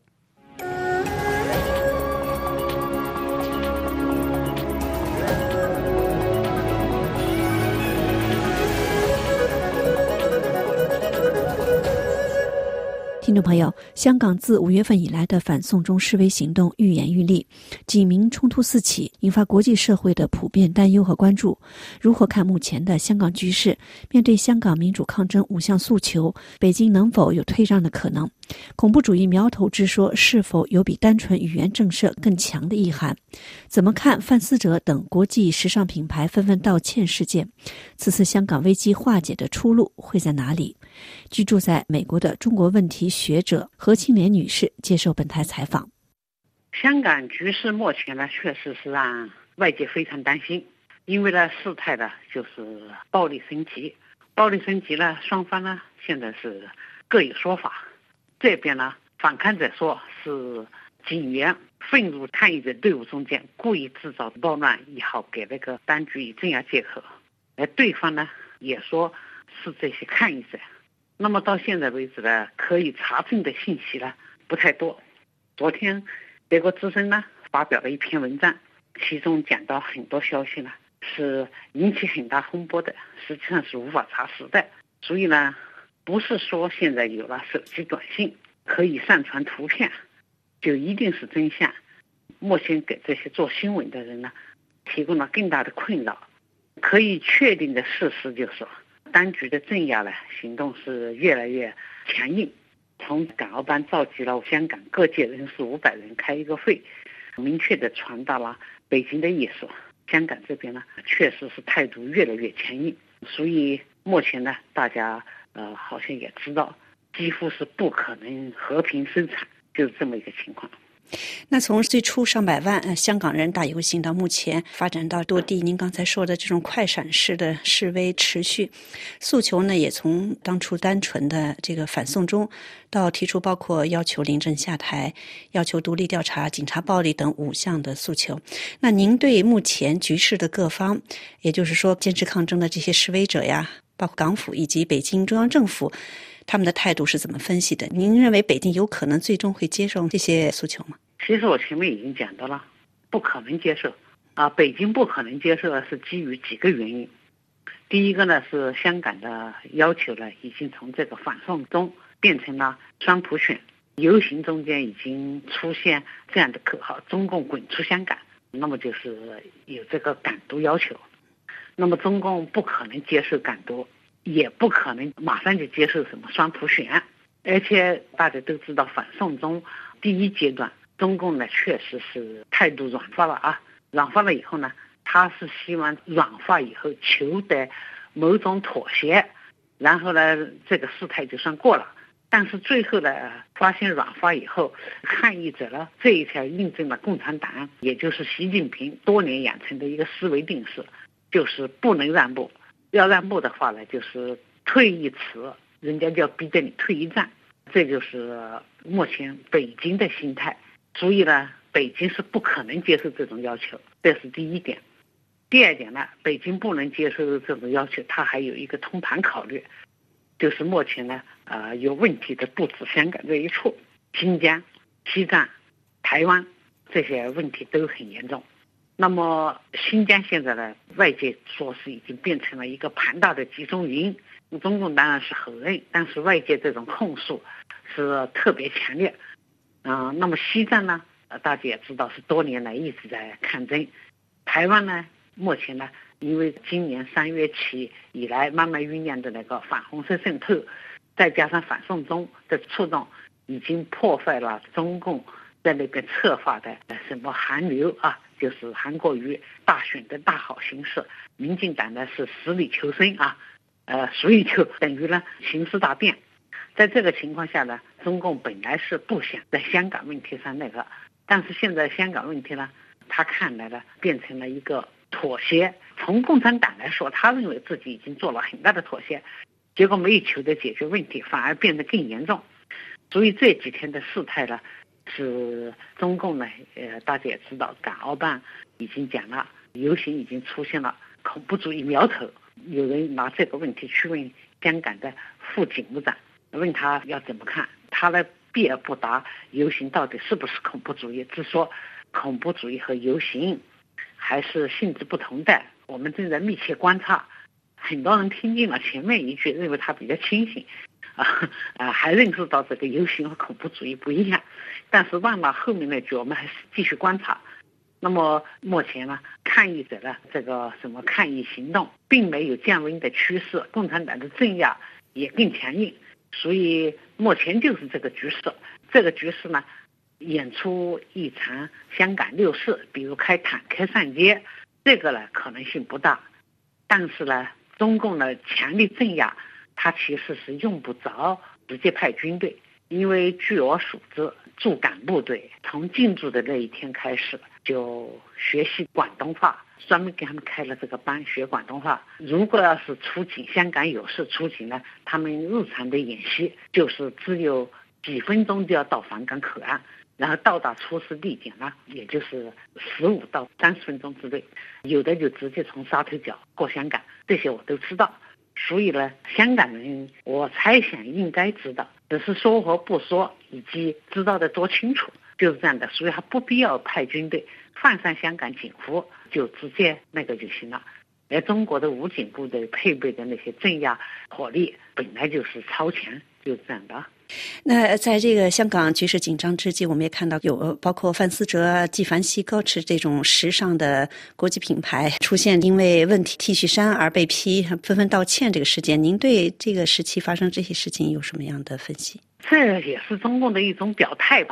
听众朋友，香港自五月份以来的反送中示威行动愈演愈烈，警民冲突四起，引发国际社会的普遍担忧和关注。如何看目前的香港局势？面对香港民主抗争五项诉求，北京能否有退让的可能？恐怖主义苗头之说是否有比单纯语言震慑更强的意涵？怎么看范思哲等国际时尚品牌纷纷道歉事件？此次香港危机化解的出路会在哪里？居住在美国的中国问题学者何庆莲女士接受本台采访。 香港局势目前呢，确实是让外界非常担心，因为呢，事态呢就是暴力升级，暴力升级呢，双方呢现在是各有说法。这边呢，反抗者说是警员混入抗议者队伍中间，故意制造暴乱，以好给那个当局以镇压借口。而对方呢，也说是这些抗议者。那么到现在为止呢，可以查证的信息呢不太多。昨天德国之声呢发表了一篇文章，其中讲到很多消息呢是引起很大风波的，实际上是无法查实的。所以呢，不是说现在有了手机短信可以上传图片就一定是真相。目前给这些做新闻的人呢提供了更大的困扰。可以确定的事实就是说，当局的镇压呢行动是越来越强硬。从港澳办召集了香港各界人士五百人开一个会，明确的传达了北京的意思，香港这边呢确实是态度越来越强硬，所以目前呢大家呃好像也知道，几乎是不可能和平生产，就是这么一个情况。 那从最初上百万、呃、香港人大游行到目前发展到多地，您刚才说的这种快闪式的示威持续，诉求呢也从当初单纯的这个反送中，到提出包括要求林郑下台、要求独立调查警察暴力等五项的诉求。那您对目前局势的各方，也就是说坚持抗争的这些示威者呀，包括港府以及北京中央政府，他们的态度是怎么分析的？您认为北京有可能最终会接受这些诉求吗？ 其实我前面已经讲到了，不可能接受啊！北京不可能接受是基于几个原因。第一个呢是香港的要求呢，已经从这个反送中变成了双普选，游行中间已经出现这样的口号：中共滚出香港。那么就是有这个港独要求，那么中共不可能接受港独，也不可能马上就接受什么双普选。而且大家都知道，反送中第一阶段中共呢确实是态度软化了啊，软化了以后呢，他是希望软化以后求得某种妥协，然后呢这个事态就算过了。但是最后呢发现软化以后，抗议者呢这一条印证了共产党，也就是习近平多年养成的一个思维定式，就是不能让步，要让步的话呢就是退一尺，人家就要逼着你退一站，这就是目前北京的心态。所以呢，北京是不可能接受这种要求，这是第一点。第二点呢，北京不能接受这种要求，它还有一个通盘考虑，就是目前呢，呃，有问题的不止香港这一处，新疆、西藏、台湾这些问题都很严重。那么新疆现在呢，外界说是已经变成了一个庞大的集中营，中共当然是否认，但是外界这种控诉是特别强烈。啊、呃，那么西藏呢，呃，大家也知道是多年来一直在抗争。台湾呢，目前呢，因为今年三月起以来慢慢酝酿的那个反红色渗透，再加上反送中的触动，已经破坏了中共在那边策划的什么韩流啊，就是韩国瑜大选的大好形势。民进党呢是死里求生啊，呃，所以就等于呢形势大变。在这个情况下呢，中共本来是不想在香港问题上那个，但是现在香港问题呢，他看来呢变成了一个妥协。从共产党来说，他认为自己已经做了很大的妥协，结果没有求得解决问题，反而变得更严重。所以这几天的事态呢，是中共呢，呃，大家也知道，港澳办已经讲了，游行已经出现了恐怖主义苗头。有人拿这个问题去问香港的副警务长，问他要怎么看，他呢避而不答游行到底是不是恐怖主义，只说恐怖主义和游行还是性质不同的，我们正在密切观察。很多人听进了前面一句，认为他比较清醒啊啊，还认识到这个游行和恐怖主义不一样，但是忘了后面那句，我们还是继续观察。那么目前呢，抗议者的这个什么抗议行动并没有降温的趋势，共产党的镇压也更强硬，所以目前就是这个局势。这个局势呢，演出一场香港六四，比如开坦克上街，这个呢可能性不大。但是呢，中共的强力镇压，它其实是用不着直接派军队，因为据我所知，驻港部队从进驻的那一天开始就学习广东话，专门给他们开了这个班学广东话。如果要是出警，香港有事出警呢，他们日常的演习就是只有几分钟就要到访港口岸，然后到达出事地点呢，也就是十五到三十分钟之内，有的就直接从沙头角过香港，这些我都知道。所以呢，香港人我猜想应该知道，只是说和不说以及知道的多清楚，就是这样的。所以他不必要派军队，放上香港警服就直接那个就行了。而中国的武警部队配备的那些镇压火力本来就是超强，就是这样的。 那在这个香港局势紧张之际，我们也看到有包括范思哲、纪梵希、高驰这种时尚的国际品牌出现因为问题 T 恤衫而被批，纷纷道歉这个事件，您对这个时期发生这些事情有什么样的分析？ 这也是中共的一种表态吧，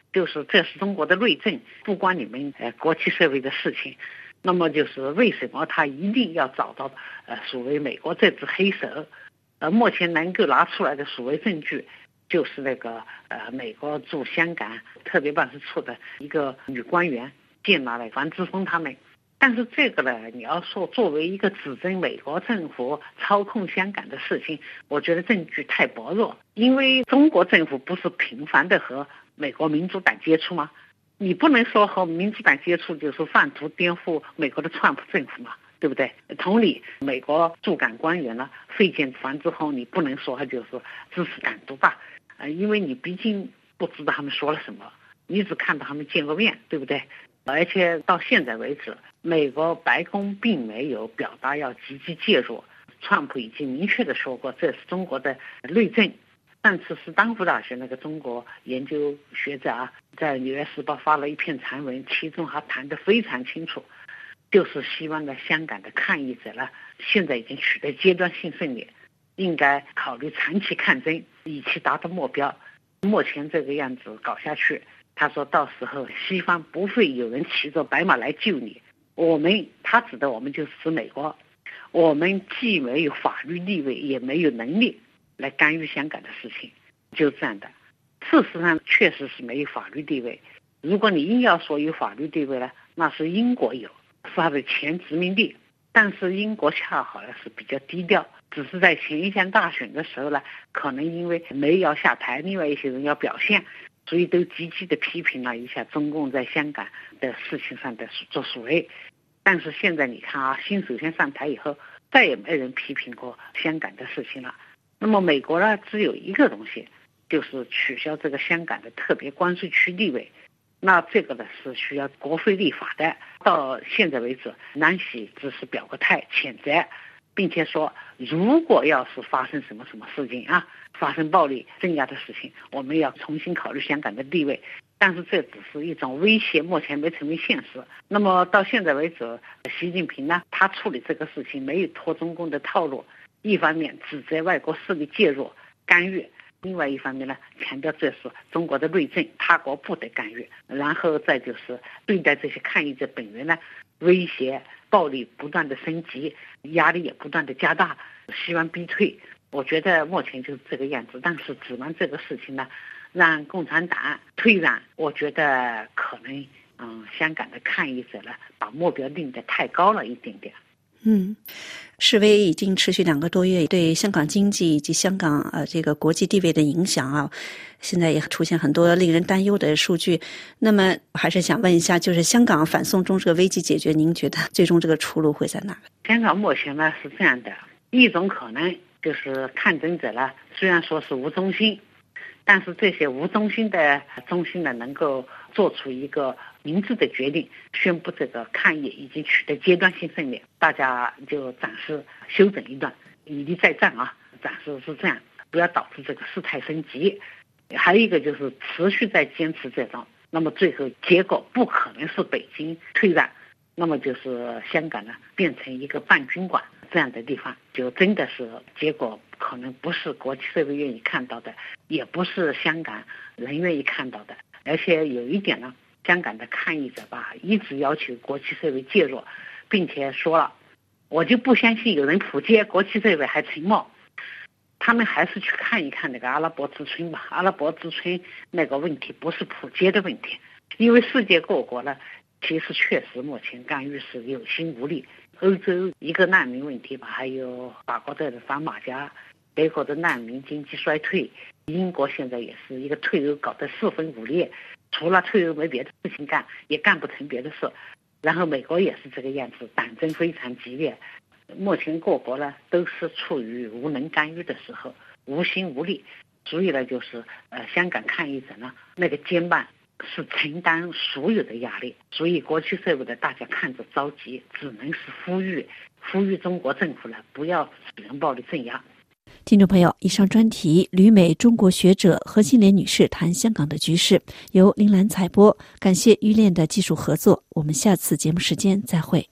就是这是中国的内政，不关你们呃国际社会的事情。那么就是为什么他一定要找到呃所谓美国这只黑蛇？呃，目前能够拿出来的所谓证据，就是那个呃美国驻香港特别办事处的一个女官员接纳了樊志峰他们。但是这个呢，你要说作为一个指证美国政府操控香港的事情，我觉得证据太薄弱。因为中国政府不是频繁的和美国民主党接触吗？你不能说和民主党接触就是贩图颠覆美国的川普政府嘛，对不对？同理，美国驻港官员呢费尽樊之后，你不能说他就是支持港独吧？呃，因为你毕竟不知道他们说了什么，你只看到他们见过面，对不对？而且到现在为止，美国白宫并没有表达要积极介入，川普已经明确的说过，这是中国的内政。上次斯坦福大学那个中国研究学者啊，在《纽约时报》发了一篇长文，其中还谈得非常清楚，就是希望呢香港的抗议者呢，现在已经取得阶段性胜利，应该考虑长期抗争，以期达到目标。目前这个样子搞下去，他说到时候西方不会有人骑着白马来救你。我们，他指的我们就是指美国，我们既没有法律地位，也没有能力来干预香港的事情，就这样的。事实上确实是没有法律地位。如果你硬要说有法律地位呢，那是英国有，是他的前殖民地。但是英国恰好是比较低调，只是在前一项大选的时候呢，可能因为梅要下台，另外一些人要表现，所以都积极的批评了一下中共在香港的事情上的作为。但是现在你看啊，新首相上台以后，再也没人批评过香港的事情了。那么美国呢，只有一个东西，就是取消这个香港的特别关税区地位。那这个呢是需要国会立法的。到现在为止，南希只是表个态谴责，并且说如果要是发生什么什么事情啊，发生暴力镇压的事情，我们要重新考虑香港的地位。但是这只是一种威胁，目前没成为现实。那么到现在为止，习近平呢，他处理这个事情没有拖中共的套路，一方面指责外国势力介入干预，另外一方面呢，强调这是中国的内政，他国不得干预。然后再就是对待这些抗议者本人呢，威胁暴力不断的升级，压力也不断的加大，希望逼退。我觉得目前就是这个样子。但是指望这个事情呢，让共产党退让，我觉得可能嗯，香港的抗议者呢，把目标定得太高了一点点。 嗯，示威已经持续两个多月，对香港经济以及香港呃这个国际地位的影响啊，现在也出现很多令人担忧的数据。那么还是想问一下，就是香港反送中这个危机解决，您觉得最终这个出路会在哪？ 香港目前呢是这样的，一种可能就是抗争者呢，虽然说是无中心，但是这些无中心的中心呢，能够做出一个明智的决定，宣布这个抗议已经取得阶段性胜利，大家就暂时休整一段，以力再战啊，暂时是这样，不要导致这个事态升级。还有一个就是持续在坚持这种，那么最后结果不可能是北京退让，那么就是香港呢变成一个半军管这样的地方，就真的是结果可能不是国际社会愿意看到的，也不是香港人愿意看到的。而且有一点呢，香港的抗议者吧，一直要求国际社会介入，并且说了，我就不相信有人普及，国际社会还沉默。他们还是去看一看那个阿拉伯之春吧。阿拉伯之春那个问题不是普及的问题，因为世界各国呢，其实确实目前干预是有心无力。欧洲一个难民问题吧，还有法国的反马甲，德国的难民经济衰退，英国现在也是一个退欧搞得四分五裂，除了退欧没别的事情干，也干不成别的事。然后美国也是这个样子，党争非常激烈。目前各国呢都是处于无能干预的时候，无心无力，所以呢就是呃香港抗议者呢那个肩膀是承担所有的压力，所以国际社会的大家看着着急，只能是呼吁呼吁中国政府呢不要使用暴力镇压。 听众朋友，以上专题旅美中国学者何新莲女士谈香港的局势，由林兰采播，感谢于炼的技术合作。我们下次节目时间再会。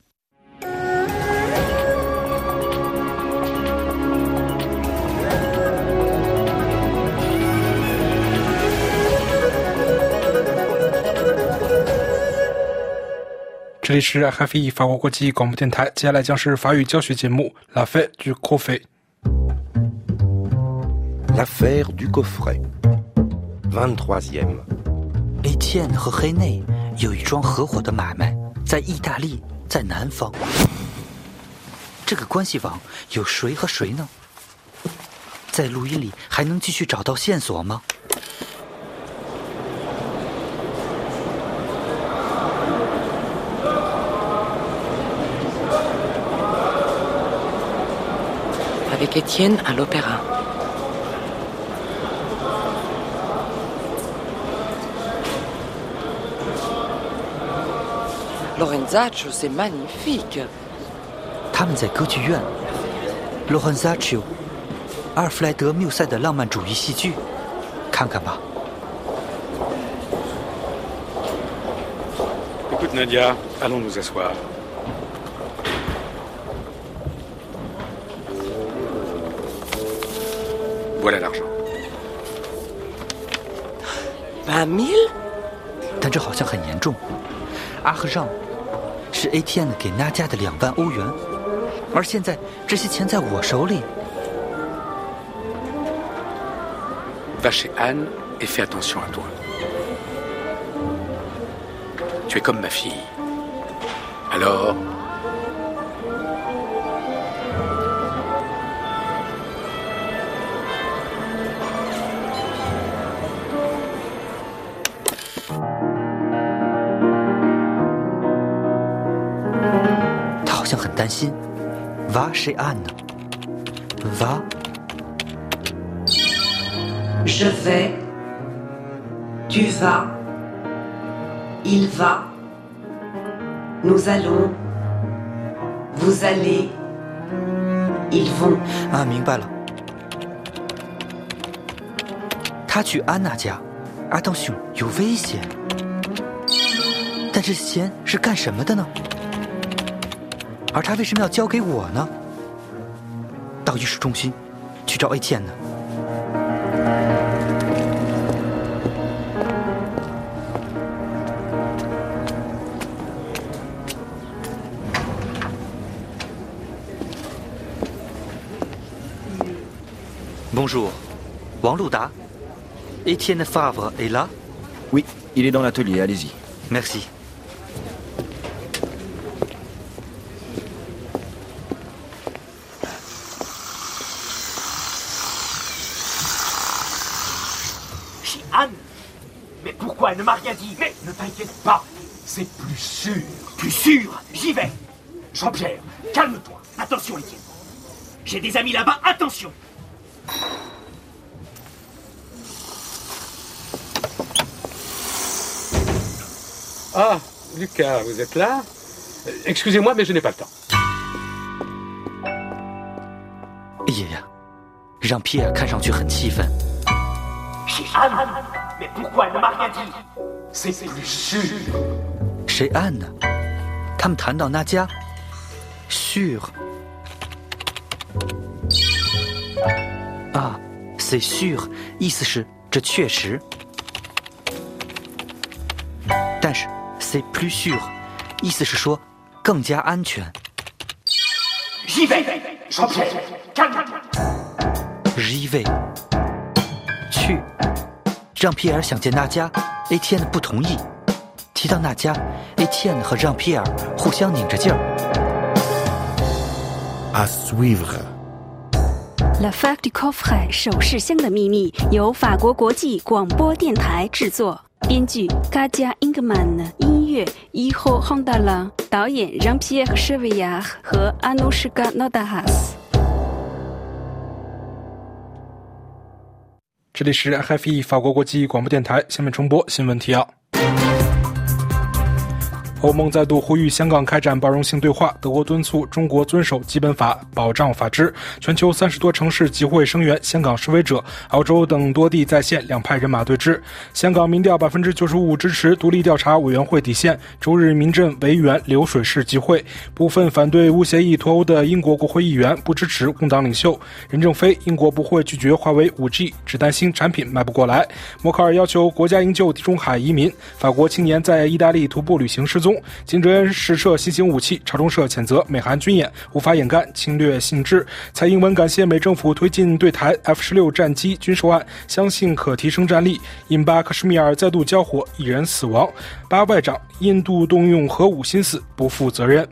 这里是 F I 法国国际广播电台，接下来将是法语教学节目 L'affaire du coffret。 L'affaire du coffret vingt-troisième。 Etienne 和黑内有一桩合伙的买卖，在意大利，在南方。这个关系网有谁和谁呢？在录音里还能继续找到线索吗 ？Avec Étienne à l'opéra. Lorenzaccio, c'est magnifique. 他们在歌剧院 Lorenzaccio 阿尔弗莱德缪塞的浪漫主义戏剧，看看吧。 Écoute Nadia, allons nous asseoir. Voilà l'argent. vingt mille？ 但这好像很严重。阿和让是 Etienne 给娜迦的两万欧元，而现在这些钱在我手里。 Va chez Anne et fais attention à toi. Tu es comme ma fille. Alors, 他好像很担心。Va chez Anne. Va. Je vais. Tu vas. Il va. Nous allons. Vous allez. Ils vont. 啊，明白了。他去安娜家 ，attention 有危险。但这些钱是干什么的呢？而他为什么要交给我呢？到艺术中心去找 Etienne 呢？ Bonjour, Wang Luda. Étienne Favre est là? Oui, il est dans l'atelier, allez-y. Merci. Chez Anne? Mais pourquoi elle ne m'a rien dit? Mais ne t'inquiète pas, c'est plus sûr. Plus sûr? J'y vais. Jean-Pierre, calme-toi. Attention, Étienne. J'ai des amis là-bas, attention. Ah, Lucas, vous êtes là? Excusez-moi, mais je n'ai pas le temps. 爷爷，让皮尔看上去很气愤。 Chez Anne? Mais pourquoi elle ne m'a rien dit? C'est plus sûr. 谁按呢？他们谈到那家 sûr 啊 c'est sûr 意思是这确实，但是 c'est plus sûr 意思是说更加安全。 J'y vais, Jean-Pierre, calme-toi. J'y vais 去，让皮尔想见那家 ，Etienne 不同意。提到那家 ，Etienne 和让皮尔互相拧着劲儿。 À suivre. L'affaire du coffret 首饰箱的秘密由法国国际广播电台制作，编剧 Katia Ingman， 音乐 Iho Hondala， 导演 Jean-Pierre Chevillard 和 Anushka Nodahas。 这里是 F I 法国国际广播电台，下面重播新闻提要。欧盟再度呼吁香港开展包容性对话，德国敦促中国遵守基本法，保障法治。全球三十多城市集会声援香港示威者，澳洲等多地在线两派人马对峙。香港民调 百分之九十五 支持独立调查委员会底线，周日民阵维园流水式集会。部分反对无协议脱欧的英国国会议员不支持工党领袖任正非，英国不会拒绝华为 五 G， 只担心产品卖不过来。默克尔要求国家营救地中海移民，法国青年在意大利徒步旅行失踪。 踪。金正恩试射新型武器，朝中社谴责美韩军演无法掩盖侵略性质。蔡英文感谢美政府推进对台 F 十六 战机军售案，相信可提升战力。印巴克什米尔再度交火，一人死亡。巴外长，印度动用核武心思不负责任。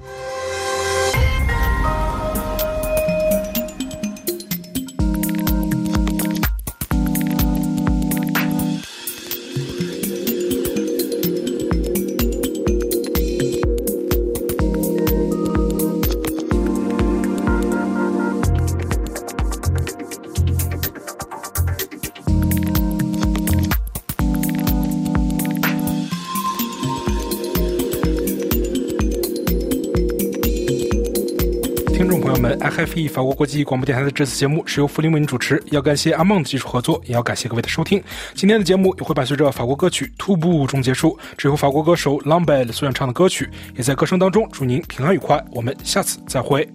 听众朋友们 ，F F E 法国国际广播电台的这次节目是由福林为您主持，要感谢阿梦的技术合作，也要感谢各位的收听。今天的节目也会伴随着法国歌曲《徒步》中结束，这由法国歌手 Lambert 所演唱的歌曲，也在歌声当中祝您平安愉快。我们下次再会。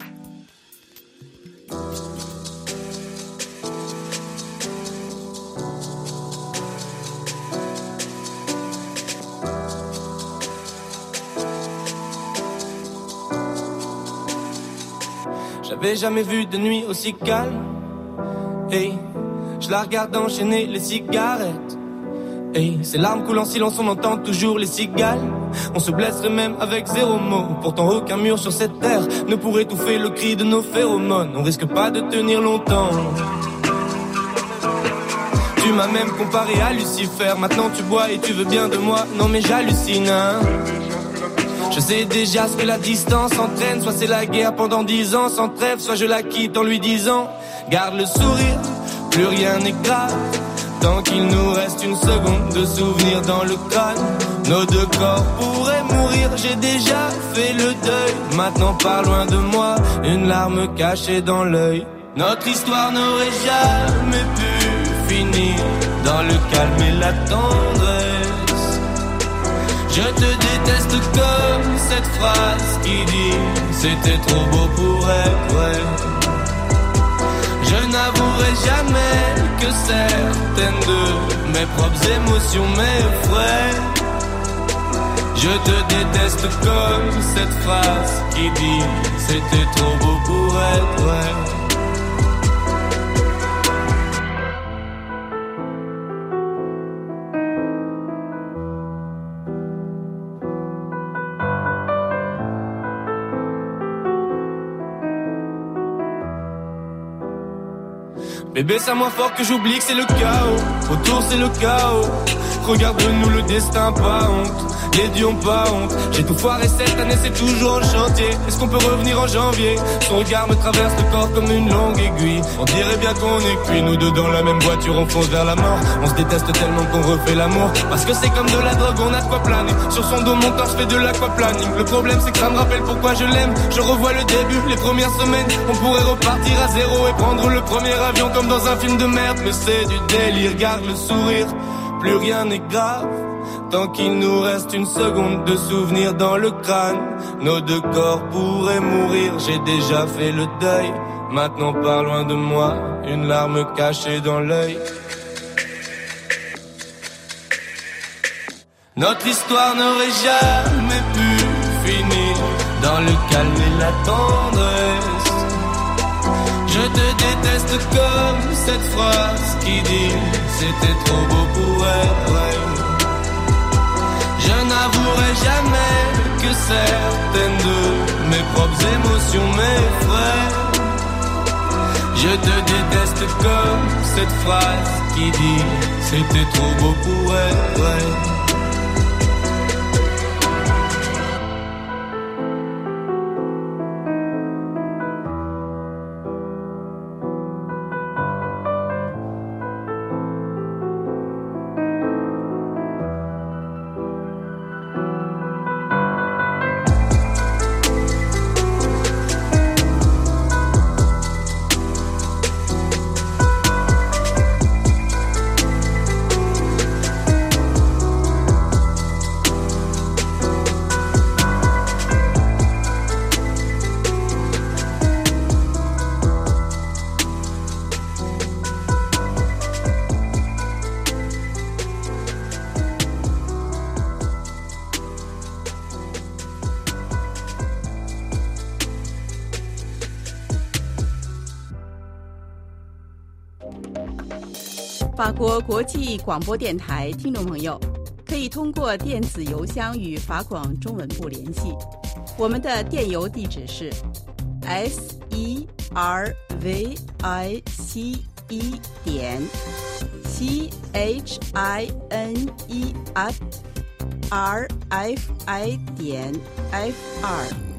J'avais jamais vu de nuit aussi calme. Hey, je la regarde enchaîner les cigarettes. Hey, ces larmes coulent en silence, on entend toujours les cigales. On se blesserait même avec zéro mot. Pourtant aucun mur sur cette terre ne pourrait étouffer le cri de nos phéromones. On risque pas de tenir longtemps. Tu m'as même comparé à Lucifer. Maintenant tu bois et tu veux bien de moi. Non mais j'hallucine, hein. Je sais déjà ce que la distance entraîne. Soit c'est la guerre pendant dix ans sans trêve, soit je la quitte en lui disant garde le sourire, plus rien n'est grave. Tant qu'il nous reste une seconde de souvenir dans le crâne, nos deux corps pourraient mourir. J'ai déjà fait le deuil, maintenant pas loin de moi, une larme cachée dans l'œil. Notre histoire n'aurait jamais pu finir dans le calme et la tendresse. Je te déteste comme cette phrase qui dit c'était trop beau pour être vrai. Je n'avouerai jamais que certaines de mes propres émotions m'effraient. Je te déteste comme cette phrase qui dit c'était trop beau pour être vrai. Bébé, c'est moins fort que j'oublie que c'est le chaos. Autour c'est le chaos. Regarde-nous le destin, pas honte. Les dieux ont pas honte. J'ai tout foiré cette année, c'est toujours en chantier. Est-ce qu'on peut revenir en janvier? Son regard me traverse le corps comme une longue aiguille. On dirait bien qu'on est cuits, nous deux dans la même voiture, on fonce vers la mort. On se déteste tellement qu'on refait l'amour. Parce que c'est comme de la drogue, on a de quoi planer. Sur son dos, mon corps, je fais de l'aquaplaning. Le problème, c'est que ça me rappelle pourquoi je l'aime. Je revois le début, les premières semaines. On pourrait repartir à zéro et prendre le premier avion comme dans un film de merde. Mais c'est du délire, garde le sourire. Plus rien n'est grave. Tant qu'il nous reste une seconde de souvenir dans le crâne, nos deux corps pourraient mourir. J'ai déjà fait le deuil, maintenant pas loin de moi, une larme cachée dans l'œil. Notre histoire n'aurait jamais pu finir dans le calme et la tendresse. Je te déteste comme cette phrase qui dit c'était trop beau pour être vrai. Je n'avouerai jamais que certaines de mes propres émotions m'effraient. Je te déteste comme cette phrase qui dit c'était trop beau pour être vrai. 法国国际广播电台听众朋友，可以通过电子邮箱与法广中文部联系。我们的电邮地址是 s e r v i c e 点 c h i n e at r f i 点 f r。